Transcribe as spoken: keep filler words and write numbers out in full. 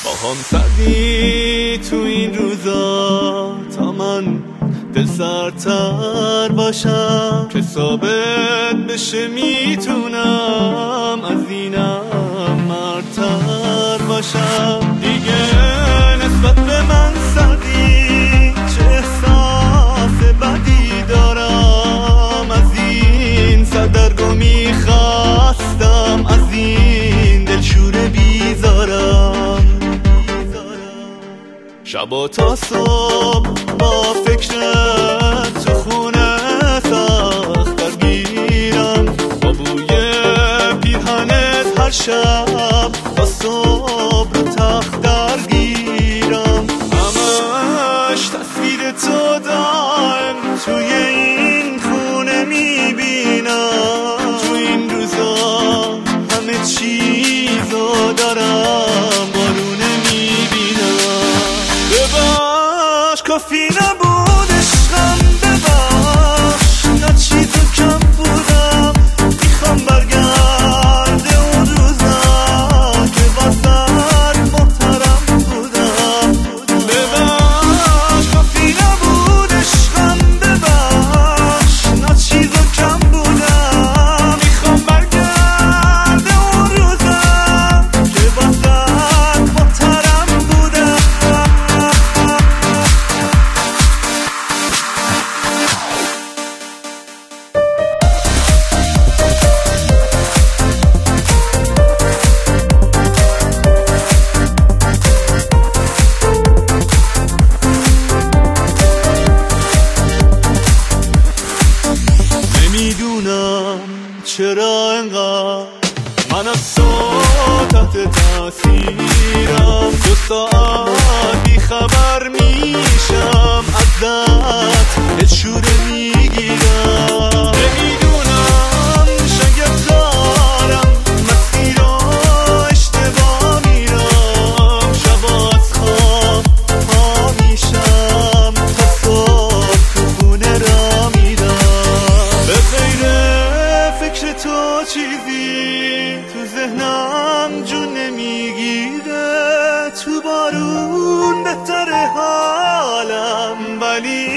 باهام سردی تو این روزا تا من دل سردتر باشم که ثابت بشه میتونم از اینم مردتر باشم. دیگه نسبت به من سردی چه احساس بدی دارم، از این سردرگم میخواستم از این دلشور بیزارم. شبا تا صبح با فکرت تو خونه سخت درگیرم، با بوی پیرهنت هر شب تا صبح رو تخت درگیرم. همش تصویر تو دائم توی این خونه میبینم، تو این روزا همه چیزو دارم بارونه میبینم. ببخش کافی نبود عشقم، ببخش نه چیزو کم بودم، میخوام برگرده اون روزا که واسه محترم بودم. ببخش کافی نبود عشقم، ببخش نه چیزو کم بودم، میخوام برگرده اون روزا که واسه محترم بودم. نمیدونم چرا انقدر من از تو تحت تاثیرم، دو ساعت بی خبر میشم ازت دلشوره میگیرم. نمیدونم شاید دارم مسیر رو اشتباه میرم، شبا از خواب پا میشم تا صبح تو خونه را میرم. به غیر فکر تو چیزی تو ذهنم جون نمیگیره، تو بارون بهتره حالم ولی